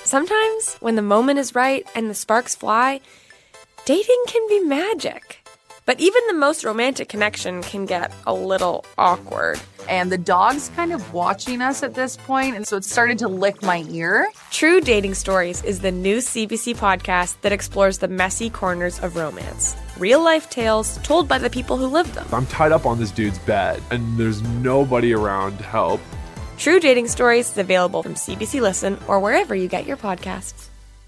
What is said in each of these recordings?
Sometimes, when the moment is right and the sparks fly, dating can be magic. But even the most romantic connection can get a little awkward. And the dog's kind of watching us at this point, and so it started to lick my ear. True Dating Stories is the new CBC podcast that explores the messy corners of romance. Real-life tales told by the people who lived them. I'm tied up on this dude's bed, and there's nobody around to help. True Dating Stories is available from CBC Listen or wherever you get your podcasts.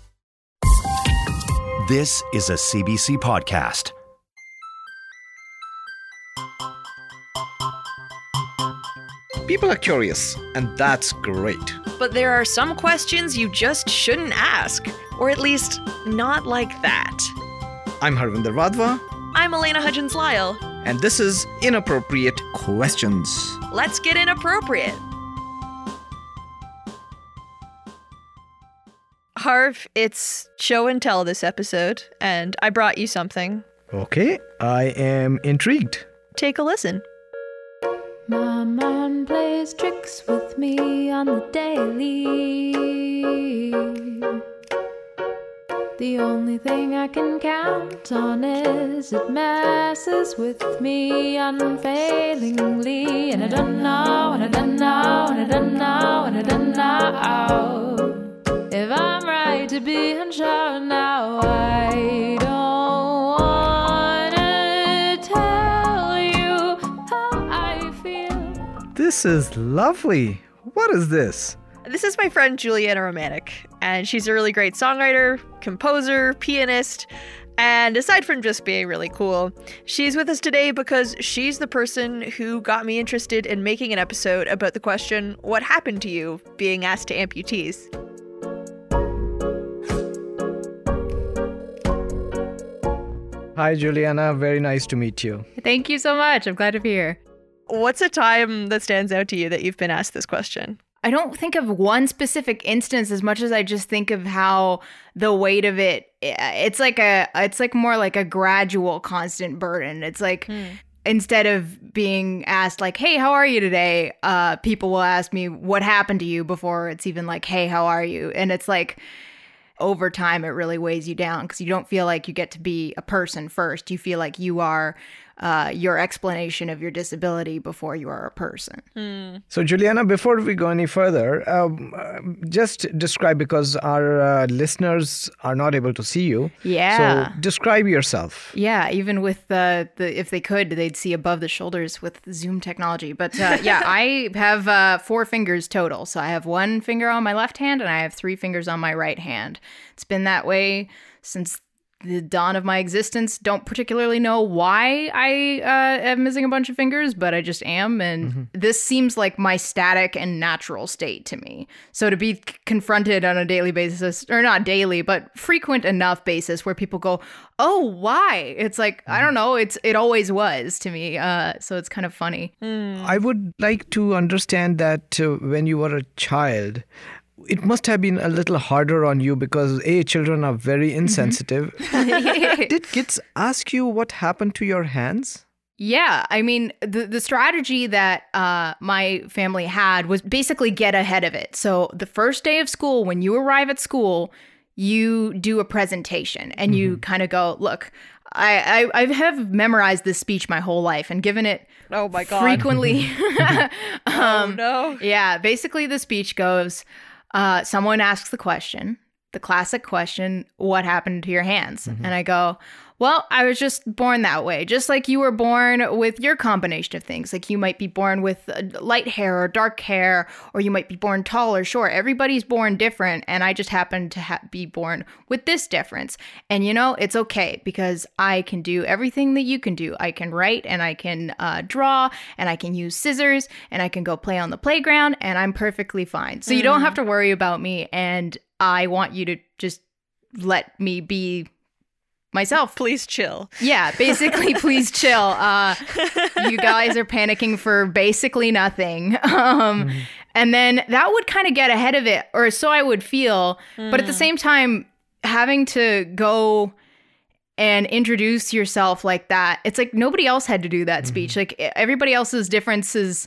This is a CBC podcast. People are curious, and that's great. But there are some questions you just shouldn't ask, or at least not like that. I'm Harvinder Vadva. I'm Elena Hudgens-Lyle. And this is Inappropriate Questions. Let's get inappropriate. Harv, it's show and tell this episode, and I brought you something. Okay, I am intrigued. Take a listen. My mind plays tricks with me on the daily. The only thing I can count on is it messes with me unfailingly. And I don't know, and I don't know, and I don't know, and I don't know if I'm right to be unsure now. I don't wanna tell you how I feel. This is lovely. What is this? This is my friend Juliana Romanek, and she's a really great songwriter, composer, pianist, and aside from just being really cool, she's with us today because she's the person who got me interested in making an episode about the question, what happened to you being asked to amputees? Hi, Juliana. Very nice to meet you. Thank you so much. I'm glad to be here. What's a time that stands out to you that you've been asked this question? I don't think of one specific instance as much as I just think of how the weight of it, it's like more like a gradual constant burden. It's like instead of being asked like, hey, how are you today? People will ask me what happened to you before it's even like, hey, how are you? And it's like over time, it really weighs you down because you don't feel like you get to be a person first. You feel like you are your explanation of your disability before you are a person. So, Juliana, before we go any further, just describe, because our listeners are not able to see you. Yeah. So, describe yourself. Yeah, even with the if they could, they'd see above the shoulders with Zoom technology. But yeah, I have 4 fingers total. So I have 1 finger on my left hand and I have 3 fingers on my right hand. It's been that way since the dawn of my existence. Don't particularly know why I am missing a bunch of fingers, but I just am. And this seems like my static and natural state to me. So to be confronted on a daily basis, or not daily, but frequent enough basis where people go, oh, why? It's like, I don't know. It always was to me. So it's kind of funny. I would like to understand that when you were a child, it must have been a little harder on you because, children are very insensitive. Did kids ask you what happened to your hands? Yeah, I mean, the strategy that my family had was basically get ahead of it. So the first day of school, when you arrive at school, you do a presentation and you kind of go, look, I have memorized this speech my whole life and given it frequently. Oh, no. Yeah, basically the speech goes, someone asks the question, the classic question, what happened to your hands? And I go, well, I was just born that way, just like you were born with your combination of things. Like you might be born with light hair or dark hair, or you might be born tall or short. Everybody's born different, and I just happen to be born with this difference. And, you know, it's okay because I can do everything that you can do. I can write, and I can draw, and I can use scissors, and I can go play on the playground, and I'm perfectly fine. So you don't have to worry about me, and I want you to just let me be myself. Please chill. Yeah, basically, please chill. You guys are panicking for basically nothing. And then that would kind of get ahead of it, or so I would feel. But at the same time, having to go and introduce yourself like that, it's like nobody else had to do that speech. Like everybody else's differences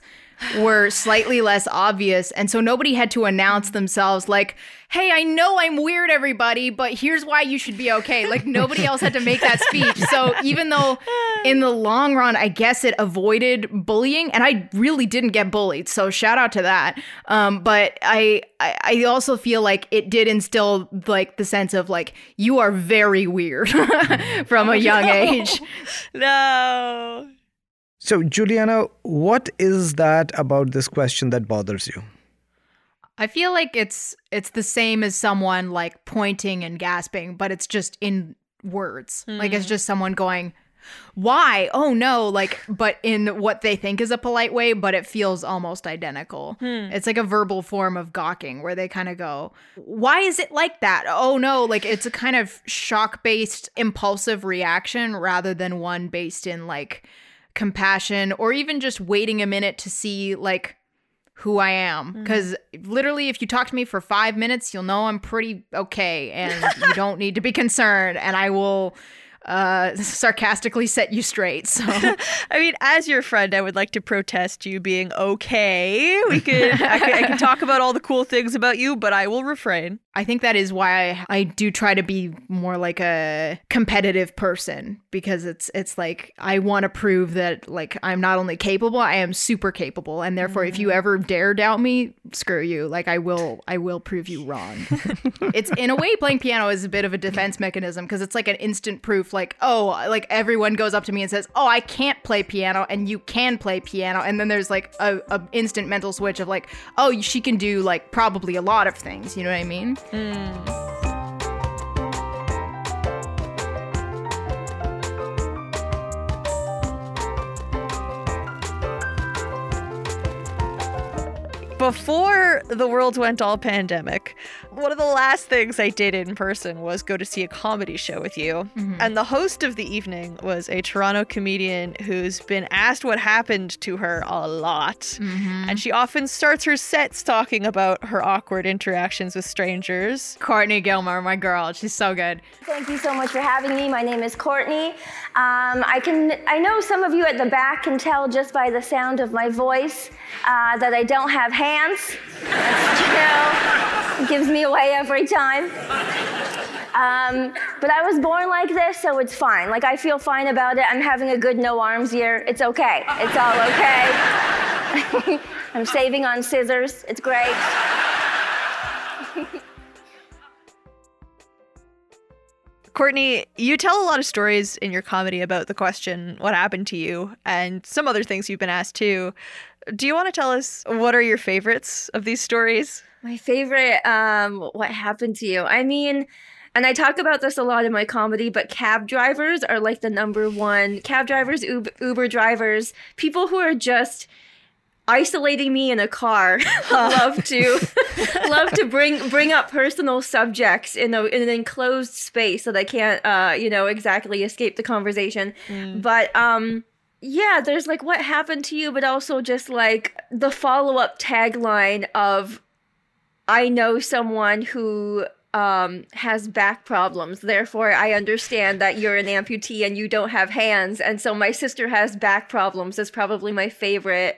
were slightly less obvious. And so nobody had to announce themselves like, hey, I know I'm weird, everybody, but here's why you should be okay. Like, nobody else had to make that speech. So even though in the long run, I guess it avoided bullying, and I really didn't get bullied, so shout out to that. But I also feel like it did instill like the sense of like, you are very weird from a young age. No. So, Juliana, what is that about this question that bothers you? I feel like it's the same as someone like pointing and gasping, but it's just in words. Like it's just someone going, why? Oh no, like, but in what they think is a polite way, but it feels almost identical. It's like a verbal form of gawking where they kind of go, why is it like that? Oh no, like it's a kind of shock-based impulsive reaction rather than one based in like compassion or even just waiting a minute to see like who I am. Because literally, if you talk to me for 5 minutes, you'll know I'm pretty okay and you don't need to be concerned, and I will sarcastically set you straight. So I mean, as your friend, I would like to protest you being okay. I can talk about all the cool things about you, but I will refrain. I think that is why I do try to be more like a competitive person, because it's like I want to prove that like I'm not only capable, I am super capable, and therefore if you ever dare doubt me, screw you. Like I will prove you wrong. It's in a way playing piano is a bit of a defense mechanism because it's like an instant proof. Like, oh, like everyone goes up to me and says, oh, I can't play piano and you can play piano, and then there's like a instant mental switch of like, oh, she can do like probably a lot of things. You know what I mean? Before the world went all pandemic, one of the last things I did in person was go to see a comedy show with you. And the host of the evening was a Toronto comedian who's been asked what happened to her a lot. And she often starts her sets talking about her awkward interactions with strangers. Courtney Gilmore, my girl. She's so good. Thank you so much for having me. My name is Courtney. I know some of you at the back can tell just by the sound of my voice that I don't have hands. It gives me away every time. But I was born like this, so it's fine. Like, I feel fine about it. I'm having a good no arms year. It's okay. It's all okay. I'm saving on scissors. It's great. Courtney, you tell a lot of stories in your comedy about the question, what happened to you, and some other things you've been asked too. Do you want to tell us what are your favorites of these stories? My favorite, what happened to you? I mean, and I talk about this a lot in my comedy, but cab drivers are like the number one. Cab drivers, Uber drivers, people who are just isolating me in a car love to bring up personal subjects in an enclosed space so they can't exactly escape the conversation. But yeah, there's like what happened to you, but also just like the follow-up tagline of I know someone who has back problems. Therefore, I understand that you're an amputee and you don't have hands. And so my sister has back problems is probably my favorite,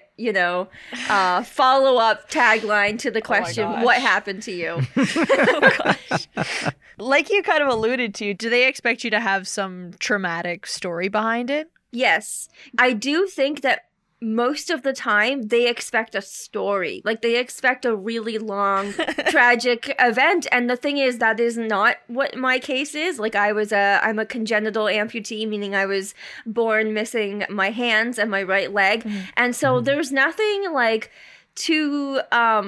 follow-up tagline to the question, what happened to you? Oh, gosh. Like you kind of alluded to, do they expect you to have some traumatic story behind it? Yes. I do think that most of the time they expect a story. Like they expect a really long, tragic event. And the thing is, that is not what my case is. Like I'm a congenital amputee, meaning I was born missing my hands and my right leg. And so there's nothing like too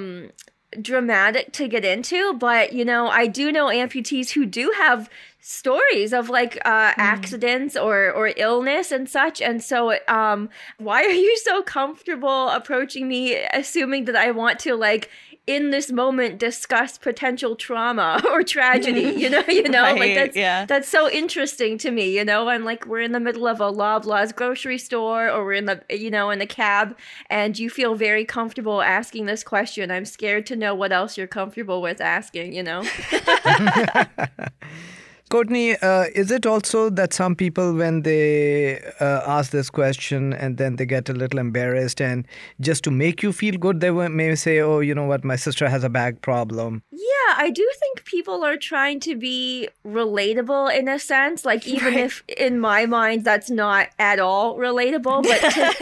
dramatic to get into. But, I do know amputees who do have stories of like accidents or illness and such. And so why are you so comfortable approaching me assuming that I want to like in this moment discuss potential trauma or tragedy, Right, like that's so interesting to me, I'm like, we're in the middle of a Loblaws grocery store or we're in the, in a cab and you feel very comfortable asking this question. I'm scared to know what else you're comfortable with asking, Courtney, is it also that some people, when they ask this question and then they get a little embarrassed, and just to make you feel good, they may say, oh, you know what, my sister has a back problem? Yeah, I do think people are trying to be relatable in a sense. Like, even if in my mind that's not at all relatable, but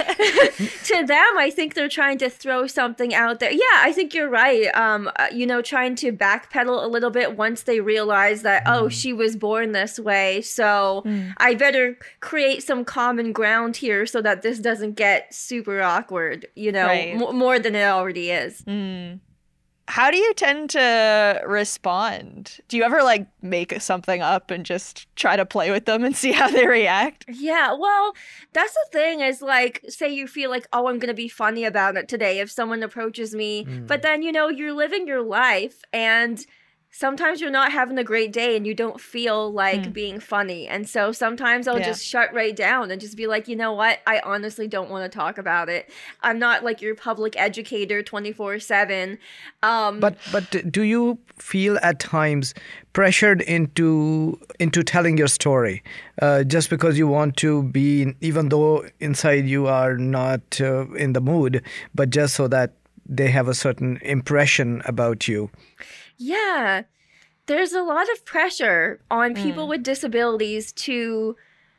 to them, I think they're trying to throw something out there. Yeah, I think you're right. Trying to backpedal a little bit once they realize that, oh, she was born this way, so I better create some common ground here so that this doesn't get super awkward, more than it already is. How do you tend to respond? Do you ever make something up and just try to play with them and see how they react? Yeah, well, that's the thing is say you feel like, oh, I'm going to be funny about it today if someone approaches me, but then, you're living your life and sometimes you're not having a great day and you don't feel like being funny. And so sometimes I'll just shut right down and just be like, you know what? I honestly don't want to talk about it. I'm not like your public educator 24/7. But do you feel at times pressured into telling your story just because you want to be, even though inside you are not in the mood, but just so that they have a certain impression about you? Yeah, there's a lot of pressure on people with disabilities to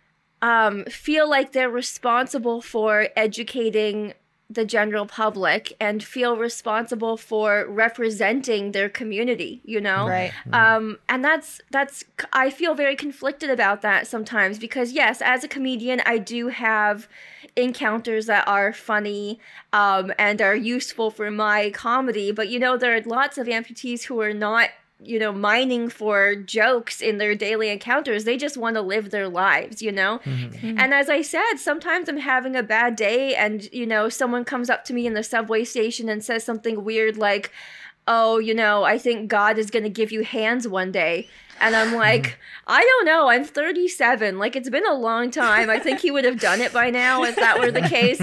feel like they're responsible for educating the general public and feel responsible for representing their community, Right. And that's I feel very conflicted about that sometimes because, yes, as a comedian, I do have encounters that are funny and are useful for my comedy. But, there are lots of amputees who are not, mining for jokes in their daily encounters. They just want to live their lives, And as I said, sometimes I'm having a bad day and, someone comes up to me in the subway station and says something weird like, oh, I think God is going to give you hands one day. And I'm like, I don't know. I'm 37. It's been a long time. I think he would have done it by now if that were the case.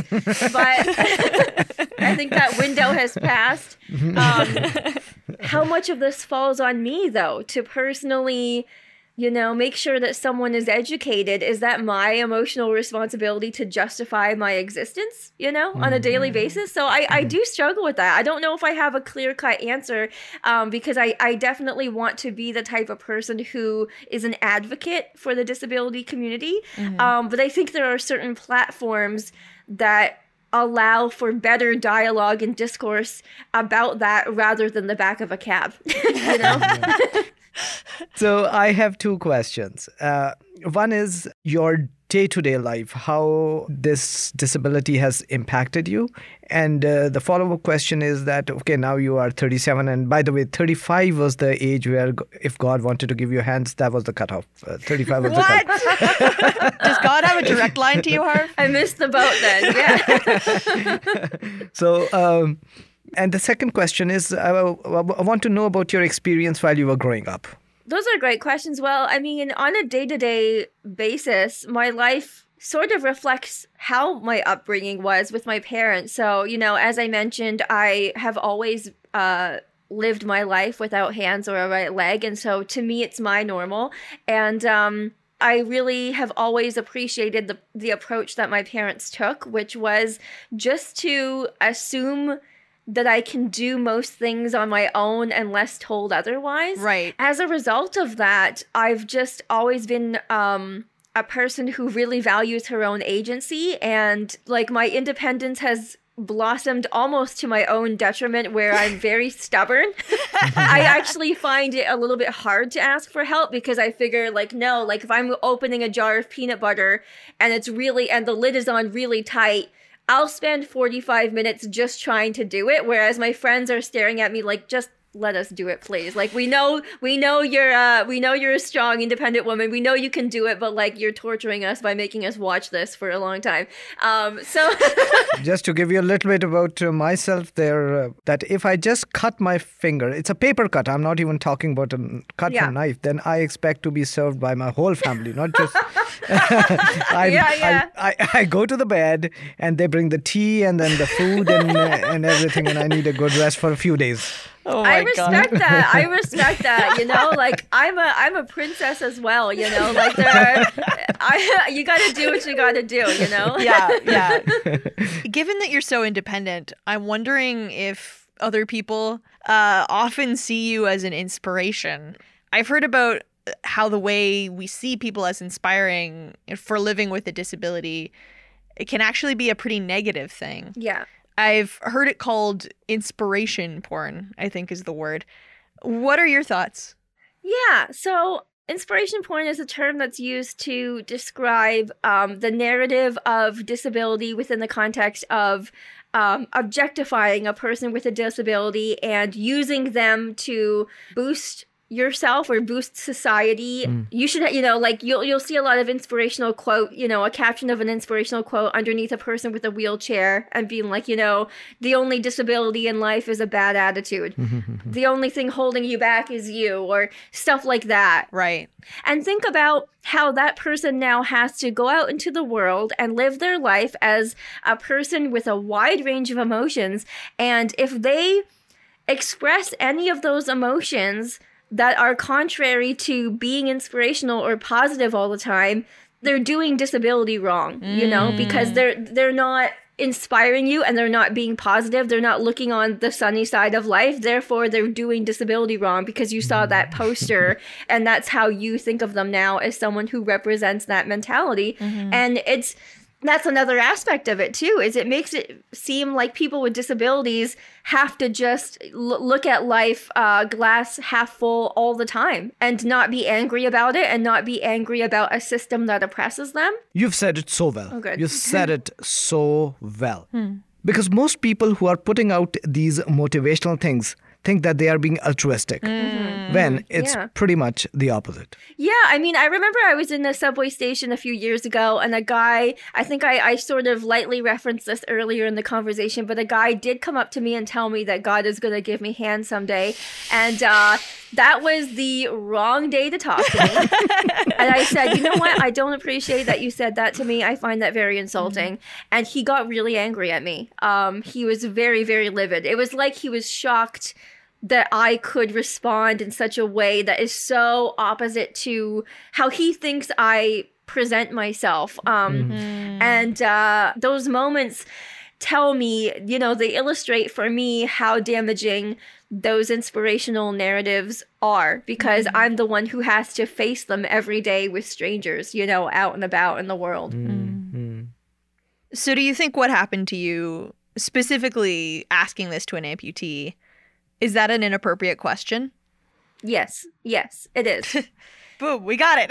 But I think that window has passed. How much of this falls on me, though, to personally, make sure that someone is educated? Is that my emotional responsibility to justify my existence, on a daily basis? So I do struggle with that. I don't know if I have a clear-cut answer because I definitely want to be the type of person who is an advocate for the disability community. But I think there are certain platforms that allow for better dialogue and discourse about that rather than the back of a cab, So I have two questions. One is your day-to-day life, how this disability has impacted you. And the follow-up question is that, okay, now you are 37. And by the way, 35 was the age where if God wanted to give you hands, that was the cutoff. 35 was the cutoff. Does God have a direct line to you, Harv? I missed the boat then, yeah. So, and the second question is, I want to know about your experience while you were growing up. Those are great questions. Well, I mean, on a day-to-day basis, my life sort of reflects how my upbringing was with my parents. So, as I mentioned, I have always lived my life without hands or a right leg. And so to me, it's my normal. And I really have always appreciated the approach that my parents took, which was just to assume that I can do most things on my own unless told otherwise. Right. As a result of that, I've just always been a person who really values her own agency, and my independence has blossomed almost to my own detriment, where I'm very stubborn. I actually find it a little bit hard to ask for help because I figure no, if I'm opening a jar of peanut butter and the lid is on really tight, I'll spend 45 minutes just trying to do it, whereas my friends are staring at me just let us do it, please. We know you're a strong, independent woman. We know you can do it, but you're torturing us by making us watch this for a long time. So just to give you a little bit about myself there, that if I just cut my finger, it's a paper cut. I'm not even talking about a cut with a knife. Then I expect to be served by my whole family, not just. I go to the bed and they bring the tea and then the food and everything, and I need a good rest for a few days. Oh I my God. respect that. I respect that. You know, like I'm a princess as well. You know, like you got to do what you got to do. You know. Yeah. Given that you're so independent, I'm wondering if other people often see you as an inspiration. I've heard about how the way we see people as inspiring for living with a disability, it can actually be a pretty negative thing. Yeah. I've heard it called inspiration porn, I think is the word. What are your thoughts? Yeah. So inspiration porn is a term that's used to describe the narrative of disability within the context of objectifying a person with a disability and using them to boost yourself or boost society. You should, like you'll see a lot of inspirational quote, a caption of an inspirational quote underneath a person with a wheelchair and being like, the only disability in life is a bad attitude. The only thing holding you back is you, or stuff like that. Right. And think about how that person now has to go out into the world and live their life as a person with a wide range of emotions. And if they express any of those emotions that are contrary to being inspirational or positive all the time, they're doing disability wrong, because they're not inspiring you and they're not being positive. They're not looking on the sunny side of life. Therefore, they're doing disability wrong because you saw that poster and that's how you think of them now as someone who represents that mentality. And that's another aspect of it too, is it makes it seem like people with disabilities have to just look at life glass half full all the time and not be angry about it and not be angry about a system that oppresses them. You've said it so well. Oh, good. You've said it so well. Because most people who are putting out these motivational things think that they are being altruistic, when it's pretty much the opposite. Yeah, I mean, I remember I was in a subway station a few years ago, and a guy, I think I sort of lightly referenced this earlier in the conversation, but a guy did come up to me and tell me that God is going to give me hands someday, and that was the wrong day to talk to me. And I said, you know what, I don't appreciate that you said that to me. I find that very insulting. And he got really angry at me. He was very, very livid. It was like he was shocked that I could respond in such a way that is so opposite to how he thinks I present myself. And those moments tell me, they illustrate for me how damaging those inspirational narratives are, because I'm the one who has to face them every day with strangers, out and about in the world. So do you think what happened to you, specifically asking this to an amputee, is that an inappropriate question? Yes, it is. Boom, we got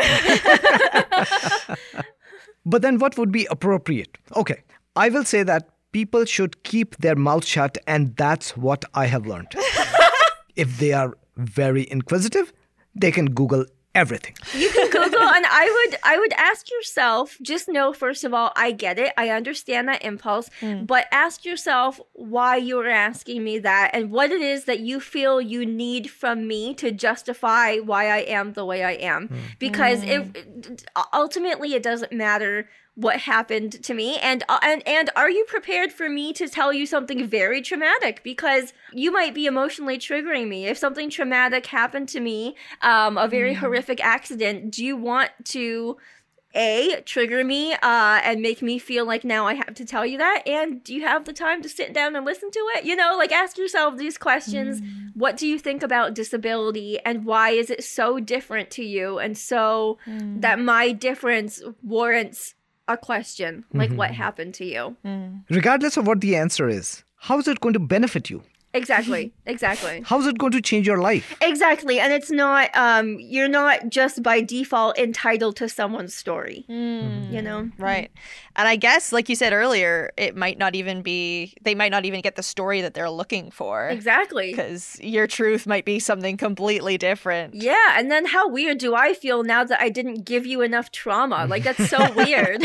it. But then what would be appropriate? Okay, I will say that people should keep their mouth shut, and that's what I have learned. If they are very inquisitive, they can Google everything. You can Google, and I would ask yourself, just know, first of all, I get it. I understand that impulse, but ask yourself why you're asking me that and what it is that you feel you need from me to justify why I am the way I am. Because ultimately it doesn't matter what happened to me, and are you prepared for me to tell you something very traumatic, because you might be emotionally triggering me. If something traumatic happened to me, a very horrific accident, do you want to trigger me and make me feel like now I have to tell you that? And do you have the time to sit down and listen to it? Ask yourself these questions. What do you think about disability, and why is it so different to you, and so that my difference warrants a question, like what happened to you? Regardless of what the answer is, how is it going to benefit you? Exactly. How is it going to change your life? Exactly. And it's not, you're not just by default entitled to someone's story, Right. And I guess, like you said earlier, they might not even get the story that they're looking for. Exactly. Because your truth might be something completely different. Yeah. And then how weird do I feel now that I didn't give you enough trauma? Like, that's so weird.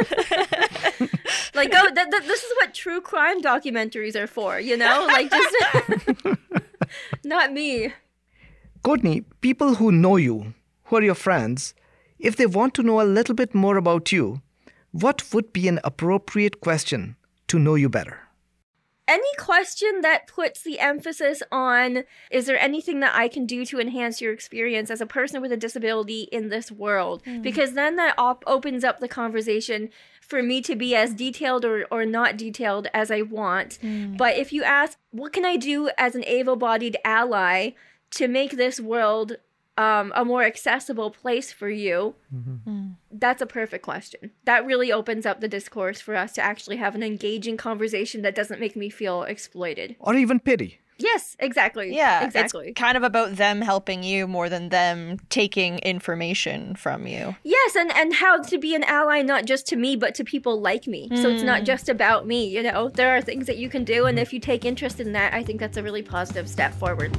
Like, this is what true crime documentaries are for, Like, just not me. Courtney, people who know you, who are your friends, if they want to know a little bit more about you, what would be an appropriate question to know you better? any question that puts the emphasis on, is there anything that I can do to enhance your experience as a person with a disability in this world? Because then that opens up the conversation for me to be as detailed or not detailed as I want. But if you ask, what can I do as an able-bodied ally to make this world a more accessible place for you, that's a perfect question. That really opens up the discourse for us to actually have an engaging conversation that doesn't make me feel exploited. Or even pity. Yes, exactly. Yeah, exactly. It's kind of about them helping you more than them taking information from you. Yes, and how to be an ally not just to me, but to people like me. So it's not just about me, you know? There are things that you can do, and if you take interest in that, I think that's a really positive step forward.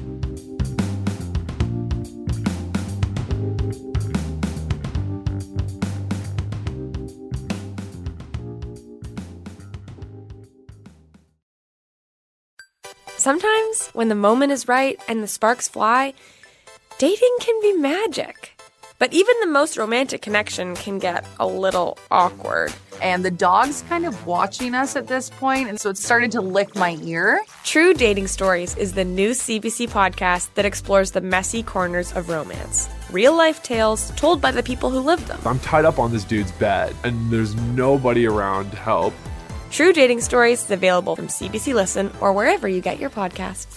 Sometimes, when the moment is right and the sparks fly, dating can be magic. But even the most romantic connection can get a little awkward. And the dog's kind of watching us at this point, and so it started to lick my ear. True Dating Stories is the new CBC podcast that explores the messy corners of romance. Real-life tales told by the people who lived them. I'm tied up on this dude's bed, and there's nobody around to help. True Dating Stories is available from CBC Listen or wherever you get your podcasts.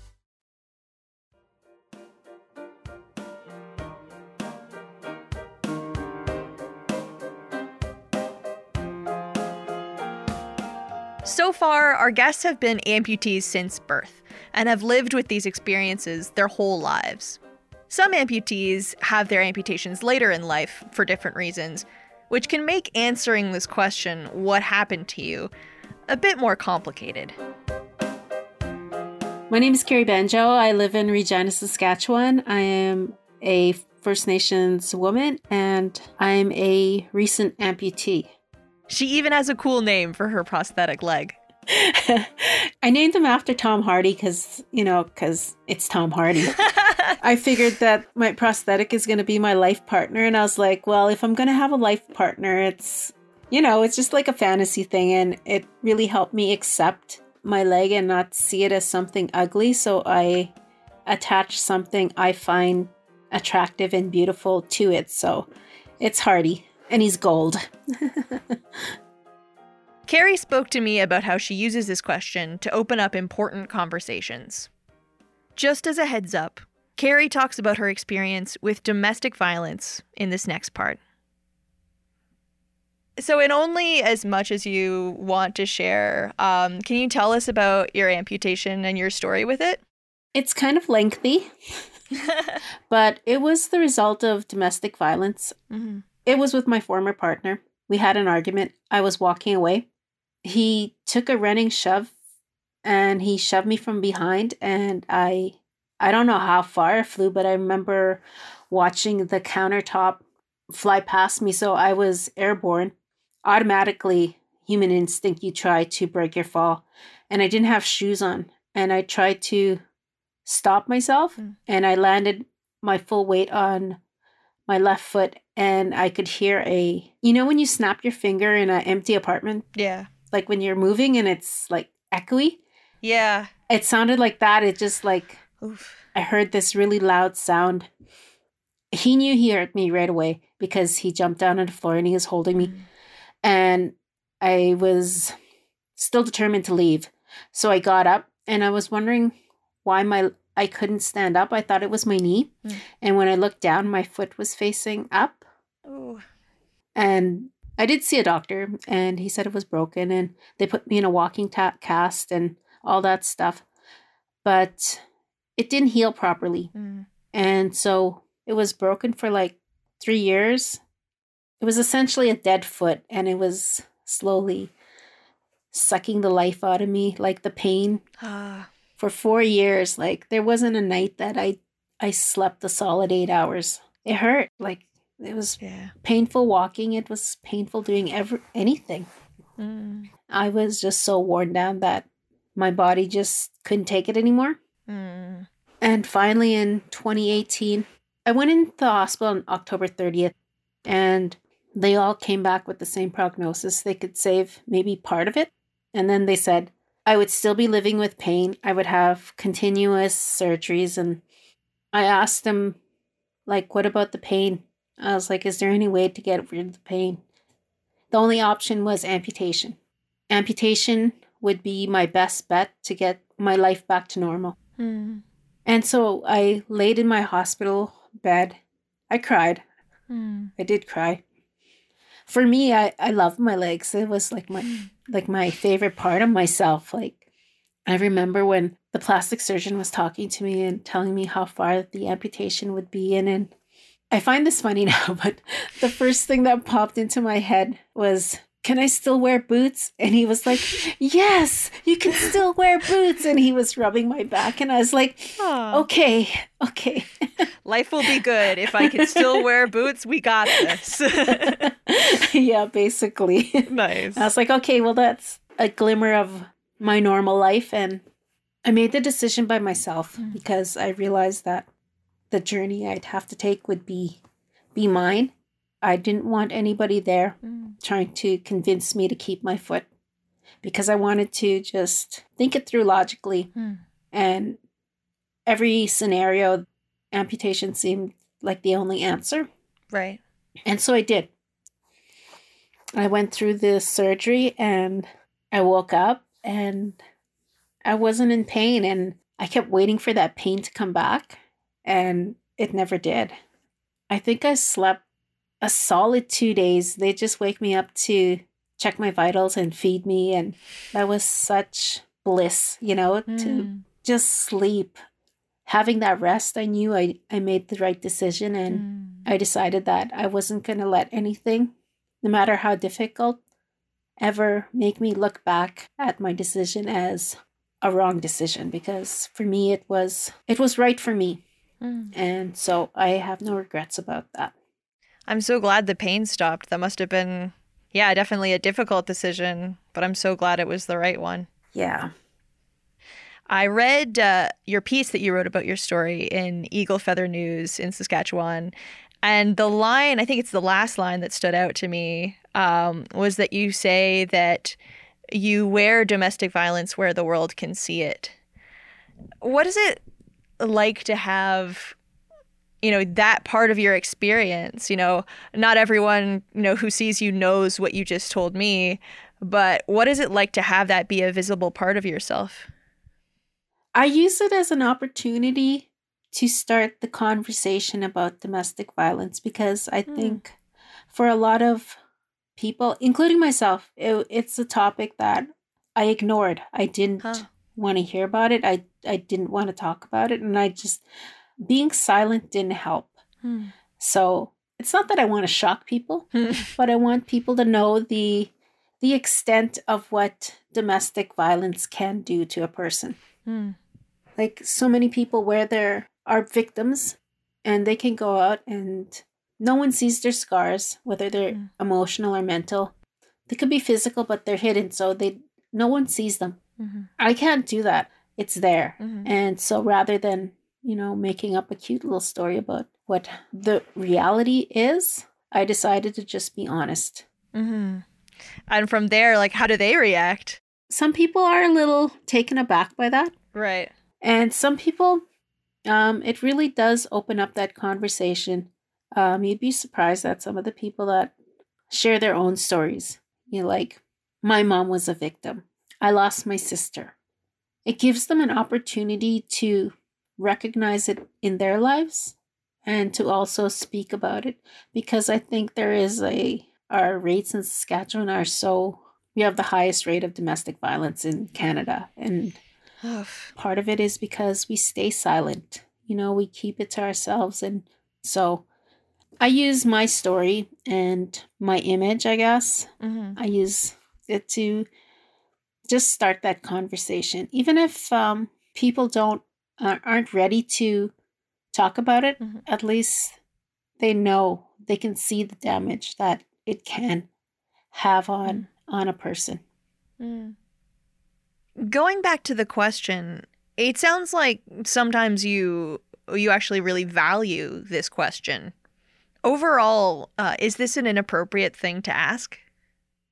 So far, our guests have been amputees since birth and have lived with these experiences their whole lives. Some amputees have their amputations later in life for different reasons, which can make answering this question, what happened to you, a bit more complicated. My name is Carrie Banjo. I live in Regina, Saskatchewan. I am a First Nations woman, and I'm a recent amputee. She even has a cool name for her prosthetic leg. I named him after Tom Hardy because it's Tom Hardy. I figured that my prosthetic is going to be my life partner. And I was like, well, if I'm going to have a life partner, it's just like a fantasy thing. And it really helped me accept my leg and not see it as something ugly. So I attached something I find attractive and beautiful to it. So it's Hardy and he's gold. Carrie spoke to me about how she uses this question to open up important conversations. Just as a heads up, Carrie talks about her experience with domestic violence in this next part. So in only as much as you want to share, can you tell us about your amputation and your story with it? It's kind of lengthy, but it was the result of domestic violence. Mm-hmm. It was with my former partner. We had an argument. I was walking away. He took a running shove and he shoved me from behind, and I don't know how far I flew, but I remember watching the countertop fly past me. So I was airborne. Automatically, human instinct, you try to break your fall. And I didn't have shoes on. And I tried to stop myself. And I landed my full weight on my left foot. And I could hear when you snap your finger in an empty apartment? Yeah. Like when you're moving and it's like echoey? Yeah. It sounded like that. It just like... Oof. I heard this really loud sound. He knew he heard me right away because he jumped down on the floor and he was holding me. And I was still determined to leave. So I got up and I was wondering why I couldn't stand up. I thought it was my knee. And when I looked down, my foot was facing up. Ooh. And I did see a doctor and he said it was broken. And they put me in a walking cast and all that stuff. But it didn't heal properly. And so it was broken for like 3 years. It was essentially a dead foot, and it was slowly sucking the life out of me, like the pain. For 4 years, like there wasn't a night that I slept a solid 8 hours. It hurt. Like it was painful walking. It was painful doing anything. I was just so worn down that my body just couldn't take it anymore. And finally in 2018, I went into the hospital on October 30th, and they all came back with the same prognosis. They could save maybe part of it. And then they said, I would still be living with pain. I would have continuous surgeries. And I asked him, like, what about the pain? I was like, is there any way to get rid of the pain? The only option was amputation. Amputation would be my best bet to get my life back to normal. And so I laid in my hospital bed. I cried. I did cry. For me, I love my legs. It was like my favorite part of myself. Like, I remember when the plastic surgeon was talking to me and telling me how far the amputation would be in. And I find this funny now, but the first thing that popped into my head was, can I still wear boots? And he was like, yes, you can still wear boots. And he was rubbing my back. And I was like, okay. Life will be good. If I can still wear boots, we got this. Yeah, basically. Nice. I was like, okay, well, that's a glimmer of my normal life. And I made the decision by myself because I realized that the journey I'd have to take would be mine. I didn't want anybody there trying to convince me to keep my foot, because I wanted to just think it through logically. And every scenario, amputation seemed like the only answer. Right. And so I did. I went through the surgery and I woke up and I wasn't in pain, and I kept waiting for that pain to come back, and it never did. I think I slept a solid 2 days. They just wake me up to check my vitals and feed me. And that was such bliss, to just sleep. Having that rest, I knew I made the right decision. And I decided that I wasn't going to let anything, no matter how difficult, ever make me look back at my decision as a wrong decision. Because for me, it was right for me. And so I have no regrets about that. I'm so glad the pain stopped. That must have been, definitely a difficult decision, but I'm so glad it was the right one. Yeah. I read your piece that you wrote about your story in Eagle Feather News in Saskatchewan. And the line, I think it's the last line that stood out to me, was that you say that you wear domestic violence where the world can see it. What is it like to have that part of your experience? Not everyone, who sees you knows what you just told me, but what is it like to have that be a visible part of yourself? I use it as an opportunity to start the conversation about domestic violence, because I think for a lot of people, including myself, it's a topic that I ignored. I didn't want to hear about it. I didn't want to talk about it. And being silent didn't help. So it's not that I want to shock people, but I want people to know the extent of what domestic violence can do to a person. Like, so many people are victims, and they can go out and no one sees their scars, whether they're emotional or mental. They could be physical, but they're hidden, so no one sees them. I can't do that. It's there. And so rather than making up a cute little story about what the reality is, I decided to just be honest. And from there, how do they react? Some people are a little taken aback by that. Right. And some people, it really does open up that conversation. You'd be surprised at some of the people that share their own stories. Like, my mom was a victim. I lost my sister. It gives them an opportunity to recognize it in their lives and to also speak about it, because I think our rates in Saskatchewan we have the highest rate of domestic violence in Canada. And part of it is because we stay silent. We keep it to ourselves. And so I use my story and my image, I guess. I use it to just start that conversation. Even if people aren't ready to talk about it, at least they know, they can see the damage that it can have on a person. Going back to the question, it sounds like sometimes you actually really value this question. Overall, is this an inappropriate thing to ask?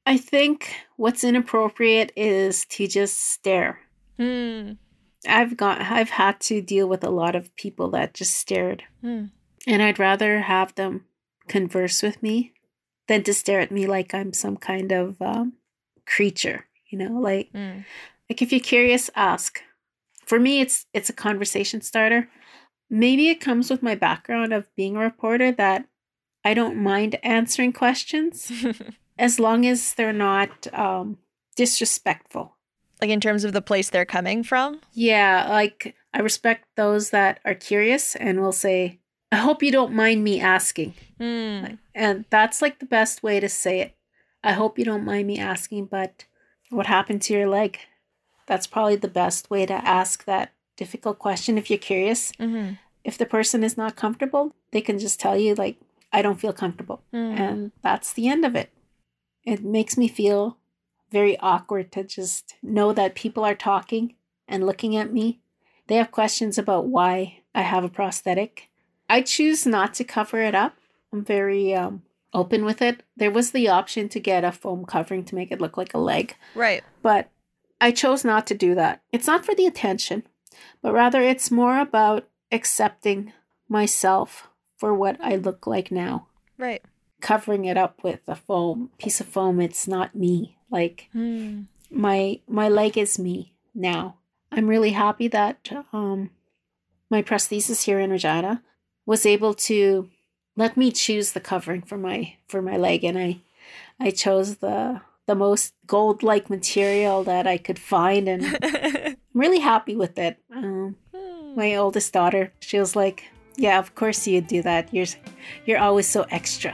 I think what's inappropriate is to just stare. I've had to deal with a lot of people that just stared. And I'd rather have them converse with me than to stare at me like I'm some kind of creature, like if you're curious, ask. For me, it's a conversation starter. Maybe it comes with my background of being a reporter that I don't mind answering questions as long as they're not disrespectful. Like in terms of the place they're coming from? Yeah, like I respect those that are curious and will say, I hope you don't mind me asking. And that's like the best way to say it. I hope you don't mind me asking, but what happened to your leg? That's probably the best way to ask that difficult question if you're curious. If the person is not comfortable, they can just tell you, like, I don't feel comfortable. And that's the end of it. It makes me feel very awkward to just know that people are talking and looking at me. They have questions about why I have a prosthetic. I choose not to cover it up. I'm very open with it. There was the option to get a foam covering to make it look like a leg. Right. But I chose not to do that. It's not for the attention, but rather it's more about accepting myself for what I look like now. Right. Covering it up with a piece of foam, it's not me. Like my leg is me now. I'm really happy that my prosthesis here in Regina was able to let me choose the covering for my leg, and I chose the most gold-like material that I could find, and I'm really happy with it. My oldest daughter, she was like, yeah, of course you'd do that. You're always so extra.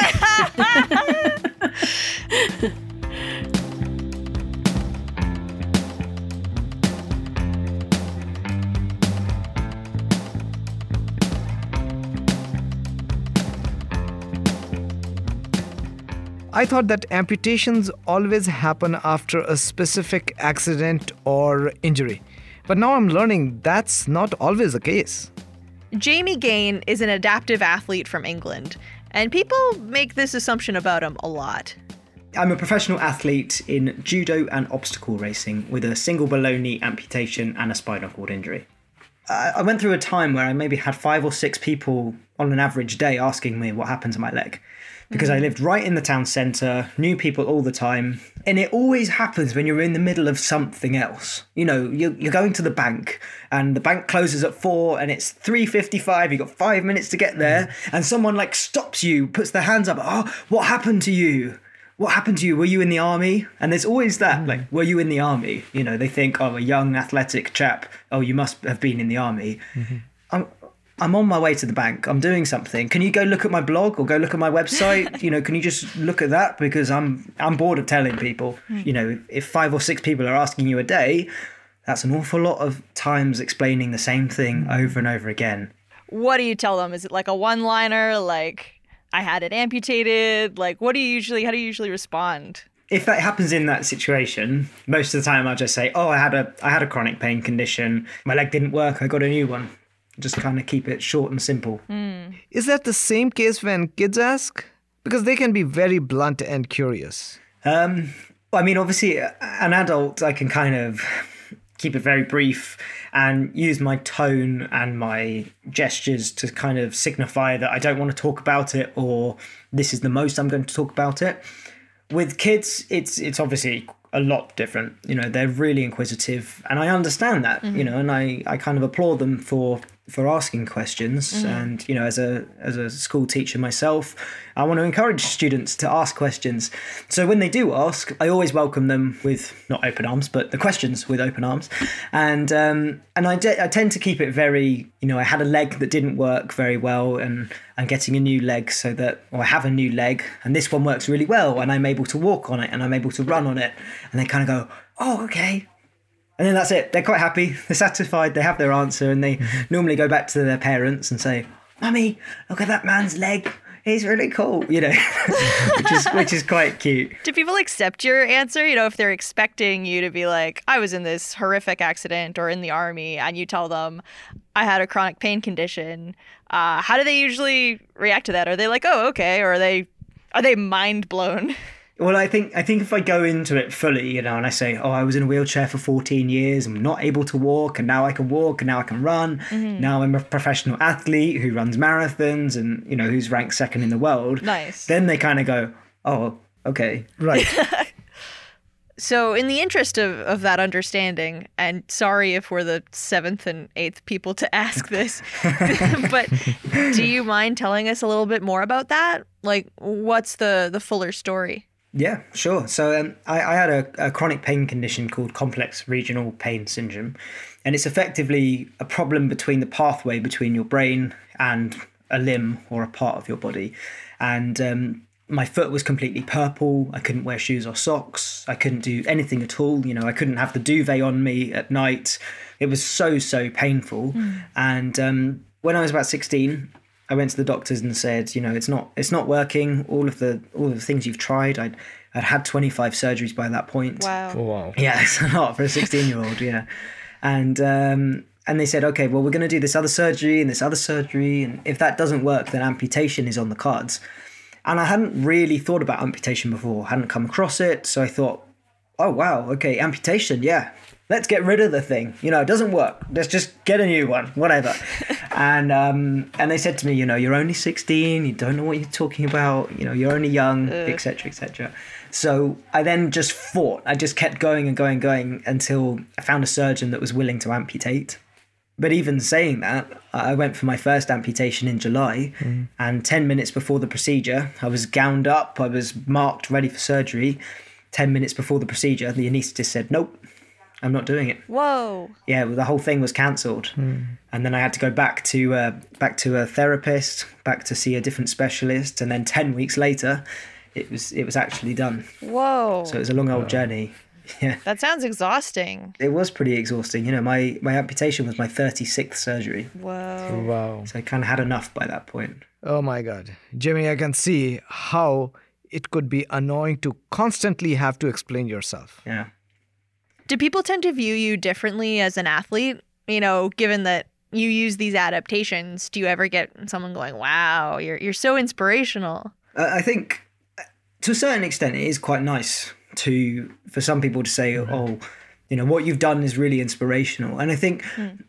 I thought that amputations always happen after a specific accident or injury. But now I'm learning that's not always the case. Jamie Gain is an adaptive athlete from England, and people make this assumption about him a lot. I'm a professional athlete in judo and obstacle racing with a single below knee amputation and a spinal cord injury. I went through a time where I maybe had 5 or 6 people on an average day asking me what happened to my leg. Because I lived right in the town centre, knew people all the time. And it always happens when you're in the middle of something else. You're going to the bank and the bank closes at 4 and it's 3:55. You've got 5 minutes to get there. And someone stops you, puts their hands up. Oh, what happened to you? What happened to you? Were you in the army? And there's always that, were you in the army? They think, oh, a young athletic chap. Oh, you must have been in the army. I'm on my way to the bank. I'm doing something. Can you go look at my blog or go look at my website? Can you just look at that? Because I'm bored of telling people. If 5 or 6 people are asking you a day, that's an awful lot of times explaining the same thing over and over again. What do you tell them? Is it like a one-liner, like, I had it amputated? Like, how do you usually respond? If that happens in that situation, most of the time I'll just say, oh, I had a chronic pain condition. My leg didn't work. I got a new one. Just kind of keep it short and simple. Is that the same case when kids ask? Because they can be very blunt and curious. Obviously, an adult, I can kind of keep it very brief and use my tone and my gestures to kind of signify that I don't want to talk about it, or this is the most I'm going to talk about it. With kids, it's obviously a lot different. They're really inquisitive, and I understand that, and I kind of applaud them for asking questions. And as a school teacher myself, I want to encourage students to ask questions. So when they do ask, I always welcome them with not open arms, but the questions with open arms. And I tend to keep it very, I had a leg that didn't work very well, and I'm getting a new leg I have a new leg and this one works really well, and I'm able to walk on it and I'm able to run on it. And they kind of go, oh, okay. And then that's it. They're quite happy. They're satisfied. They have their answer, and they normally go back to their parents and say, Mummy, look at that man's leg. He's really cool, which is quite cute. Do people accept your answer? If they're expecting you to be like, I was in this horrific accident or in the army, and you tell them I had a chronic pain condition. How do they usually react to that? Are they like, oh, okay? Or are they mind blown? Well, I think if I go into it fully, and I say, I was in a wheelchair for 14 years, I'm not able to walk, and now I can walk, and now I can run. Now I'm a professional athlete who runs marathons and, who's ranked second in the world. Nice. Then they kind of go, oh, okay. Right. So in the interest of that understanding, and sorry if we're the 7th and 8th people to ask this, but do you mind telling us a little bit more about that? Like, what's the fuller story? Yeah, sure. So I had a chronic pain condition called complex regional pain syndrome, and it's effectively a problem between the pathway between your brain and a limb or a part of your body. And my foot was completely purple. I couldn't wear shoes or socks. I couldn't do anything at all. I couldn't have the duvet on me at night. It was so painful. And when I was about 16, I went to the doctors and said, it's not working. All of the things you've tried. I'd had 25 surgeries by that point. Wow. Oh, wow. Yeah, it's a lot for a 16-year-old. Yeah, and they said, okay, well, we're going to do this other surgery and this other surgery, and if that doesn't work, then amputation is on the cards. And I hadn't really thought about amputation before, hadn't come across it. So I thought, oh, wow, okay, amputation, yeah. Let's get rid of the thing. It doesn't work. Let's just get a new one, whatever. And they said to me, you're only 16. You don't know what you're talking about. You're only young, etc., etc. So I then just fought. I just kept going and going until I found a surgeon that was willing to amputate. But even saying that, I went for my first amputation in July, and 10 minutes before the procedure, I was gowned up, I was marked, ready for surgery. 10 minutes before the procedure, the anaesthetist said, nope, I'm not doing it. Whoa. Yeah, well, the whole thing was cancelled. And then I had to go back to a therapist, back to see a different specialist, and then 10 weeks later, it was actually done. Whoa. So it was a long old journey. Yeah. That sounds exhausting. It was pretty exhausting. My amputation was my 36th surgery. Whoa. Wow. So I kind of had enough by that point. Oh my God. Jimmy, I can see how it could be annoying to constantly have to explain yourself. Yeah. Do people tend to view you differently as an athlete? Given that you use these adaptations, do you ever get someone going, wow, you're so inspirational? I think to a certain extent it is quite nice for some people to say, oh, what you've done is really inspirational. And I think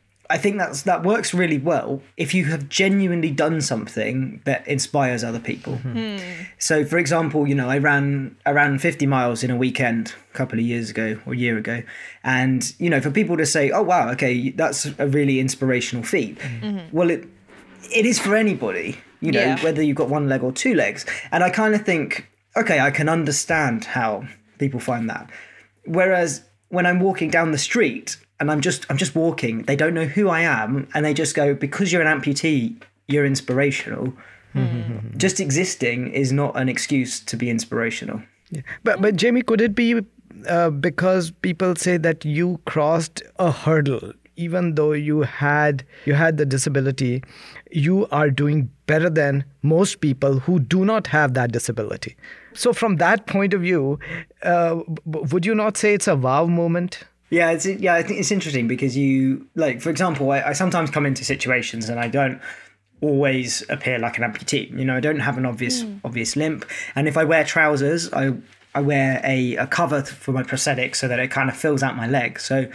that works really well if you have genuinely done something that inspires other people. So, for example, I ran 50 miles in a weekend a couple of years ago or a year ago. And, for people to say, oh, wow, okay, that's a really inspirational feat. Well, it is for anybody, whether you've got one leg or two legs. And I kind of think, okay, I can understand how people find that. Whereas when I'm walking down the street and I'm just walking, they don't know who I am, and they just go, because you're an amputee, you're inspirational. Just existing is not an excuse to be inspirational. Yeah. But Jamie, could it be because people say that you crossed a hurdle? Even though you had the disability, you are doing better than most people who do not have that disability. So from that point of view, would you not say it's a wow moment? Yeah, I think it's interesting because for example, I sometimes come into situations and I don't always appear like an amputee. I don't have an obvious limp. And if I wear trousers, I wear a cover for my prosthetic so that it kind of fills out my leg. So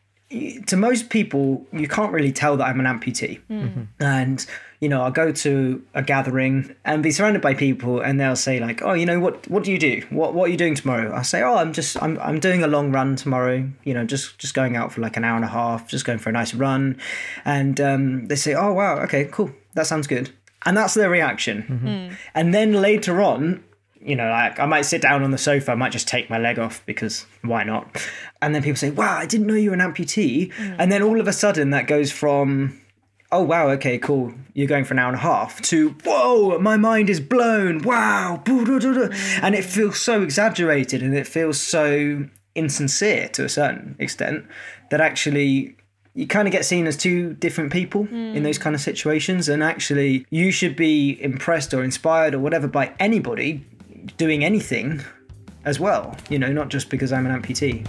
to most people, you can't really tell that I'm an amputee. And, I'll go to a gathering and be surrounded by people and they'll say like, oh, what do you do? What are you doing tomorrow? I'll say, oh, I'm doing a long run tomorrow, just going out for like an hour and a half, just going for a nice run. And they say, oh, wow, okay, cool. That sounds good. And that's their reaction. And then later on, I might sit down on the sofa, I might just take my leg off because why not? And then people say, wow, I didn't know you were an amputee. And then all of a sudden that goes from, oh, wow, okay, cool, you're going for an hour and a half, to, whoa, my mind is blown, wow. And it feels so exaggerated and it feels so insincere to a certain extent that actually you kind of get seen as two different people in those kind of situations. And actually you should be impressed or inspired or whatever by anybody doing anything as well, not just because I'm an amputee.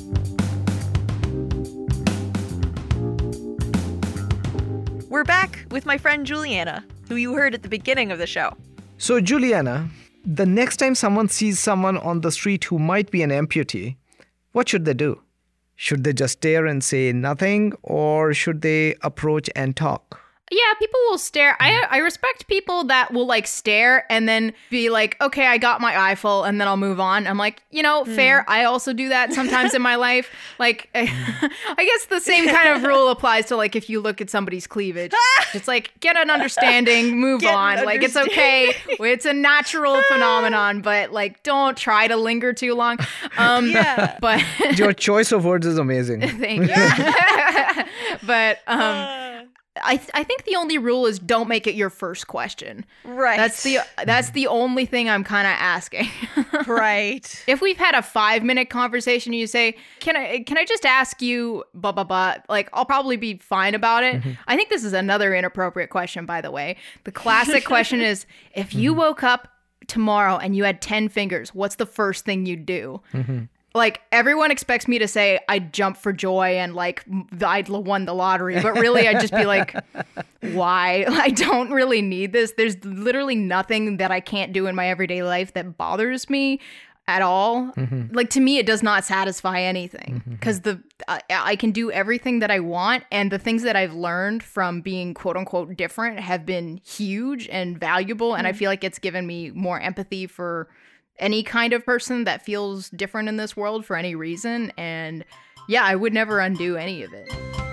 We're back with my friend Juliana, who you heard at the beginning of the show. So, Juliana, the next time someone sees someone on the street who might be an amputee, what should they do? Should they just stare and say nothing, or should they approach and talk? Yeah, people will stare. I respect people that will like stare and then be like, okay, I got my eye full and then I'll move on. I'm like, fair. I also do that sometimes in my life. Like, I guess the same kind of rule applies to like if you look at somebody's cleavage. It's like, get an understanding, move on. Like, it's okay. It's a natural phenomenon, but like, don't try to linger too long. But your choice of words is amazing. Thank you. But I think the only rule is don't make it your first question. Right. That's the only thing I'm kind of asking. Right. If we've had a 5-minute conversation, you say, "Can I just ask you blah blah blah?" Like, I'll probably be fine about it. Mm-hmm. I think this is another inappropriate question, by the way. The classic question is, if you woke up tomorrow and you had 10 fingers, what's the first thing you'd do? Mm-hmm. Like, everyone expects me to say I'd jump for joy and, like, I'd won the lottery. But really, I'd just be like, why? I don't really need this. There's literally nothing that I can't do in my everyday life that bothers me at all. Mm-hmm. Like, to me, it does not satisfy anything. Because I can do everything that I want. And the things that I've learned from being, quote unquote, different have been huge and valuable. And I feel like it's given me more empathy for any kind of person that feels different in this world for any reason. And yeah, I would never undo any of it.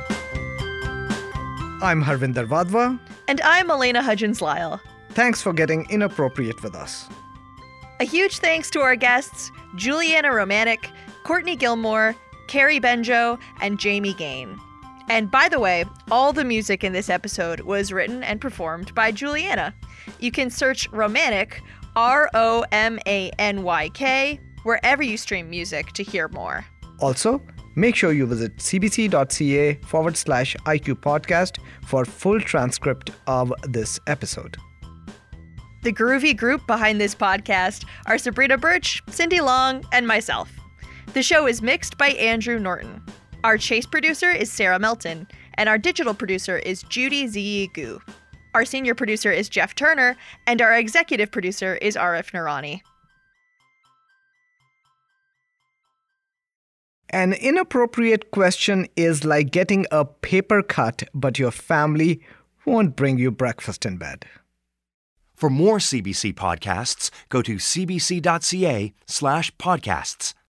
I'm Harvinder Vadva. And I'm Elena Hudgens-Lyle. Thanks for getting inappropriate with us. A huge thanks to our guests, Juliana Romanek, Courtney Gilmore, Carrie Benjo, and Jamie Gain. And by the way, all the music in this episode was written and performed by Juliana. You can search Romanek, ROMANYK, wherever you stream music to hear more. Also, make sure you visit cbc.ca/IQ podcast for full transcript of this episode. The groovy group behind this podcast are Sabrina Birch, Cindy Long, and myself. The show is mixed by Andrew Norton. Our chase producer is Sarah Melton, and our digital producer is Judy Ziyi-Gu. Our senior producer is Jeff Turner, and our executive producer is Arif Nurani. An inappropriate question is like getting a paper cut, but your family won't bring you breakfast in bed. For more CBC podcasts, go to cbc.ca/podcasts.